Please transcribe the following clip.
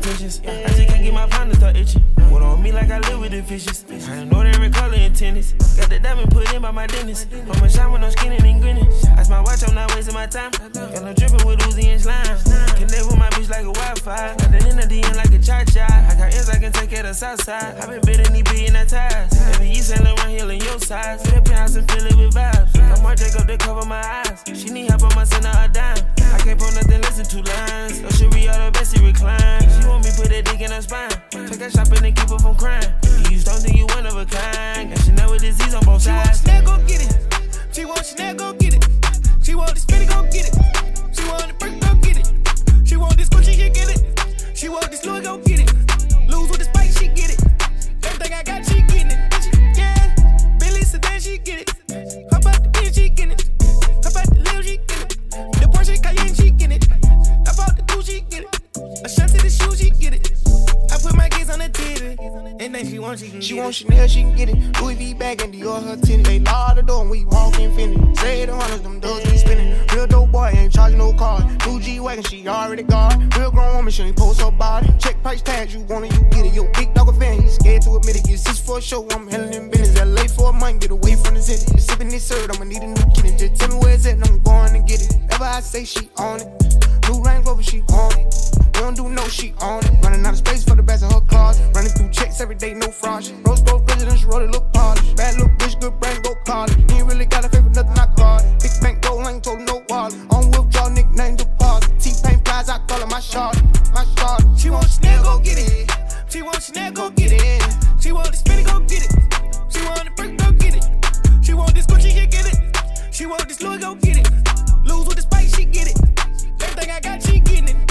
intentions. I just can't get my pound to start itching. What on me like I live with the fishes. I know every color in tennis. Got the diamond put in by my dentist. I'ma shine when I'm skinning and grinning. Ice my watch, I'm not wasting my time. Got no dripping with Uzi and slime. Connect with my bitch like a Wi-Fi. Got the in the DM like a cha-cha. I got ends I can take care of the south side. I been bidding these big in that ties. Every East and around here in your size. Fit the penthouse and fill it with vibes. I'm more Jacob to cover my eyes. She need help, I'ma send her a dime. I can't put nothing less than 2 lines. No should be all the best, he recline. She want me put that dick in her spine. Take her shopping and keep her from crying. You don't think you one of a kind. And she know with disease on both sides. She want Chanel, go get it. She want Chanel, go get it. She want the Spinny, go get it. She want the Brick, go get it. She want this Gucci, she get it. She want this Louis, go get it. Lose with the spice, she get it. Everything I got, she getting it. Yeah, Billy Sedan, she get it. How about the bitch, she getting it. How about the Lil, she get it. The Porsche Cayenne, she get it. How about the two, she get it. Ashanti, the shoe, she get it. I put my kids on the TV. And then she want, she can She get want it. Chanel, she can get it. Louis V bag and Dior her tinny. They lock the door and we walk infinity. Say the hunters, them doors be spinning. Real dope boy ain't charging no card. New G-Wagon, she already got. Real grown woman, she ain't post her body. Check price tags, you want it, you get it. Yo, big dog a fan, he scared to admit it. Get 6 for a show, I'm handling them business. LA for a month, get away from the city. Been sipping this syrup, I'ma need a new kidney. Just tell me where it's at and I'm going to get it. Ever I say she on it. New Range Rover, she on it. We don't do no, she on it. Running out of space for the best of her cars. Running through checks every day, no fraud. Rose gold president, she wrote it, look polished. Bad little bitch, good brain, go college. Ain't really got a favor, nothing I got. Big bank, gold, I ain't told her no wallet. On withdraw, nickname deposit. T-Pain prize, I call her my shot. My shot. She want Chanel, go get it. She want Chanel, go get it. She want the Spinny, go get it. She want the Brick, go get it. She want this Gucci, she get it. She want this Louis, go get it. Lose with the spice, she get it. Everything I got, she getting it.